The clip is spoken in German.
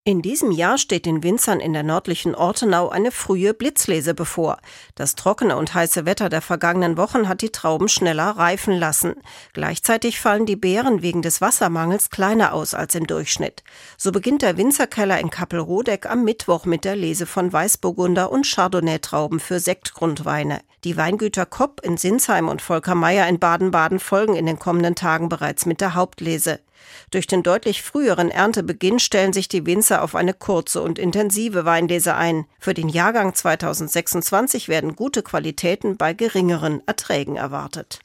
In diesem Jahr steht den Winzern in der nördlichen Ortenau eine frühe Blitzlese bevor. Das trockene und heiße Wetter der vergangenen Wochen hat die Trauben schneller reifen lassen. Gleichzeitig fallen die Beeren wegen des Wassermangels kleiner aus als im Durchschnitt. So beginnt der Winzerkeller in Kappelrodeck am Mittwoch mit der Lese von Weißburgunder und Chardonnay-Trauben für Sektgrundweine. Die Weingüter Kopp in Sinsheim und Volker Meyer in Baden-Baden folgen in den kommenden Tagen bereits mit der Hauptlese. Durch den deutlich früheren Erntebeginn stellen sich die Winzer auf eine kurze und intensive Weinlese ein. Für den Jahrgang 2026 werden gute Qualitäten bei geringeren Erträgen erwartet.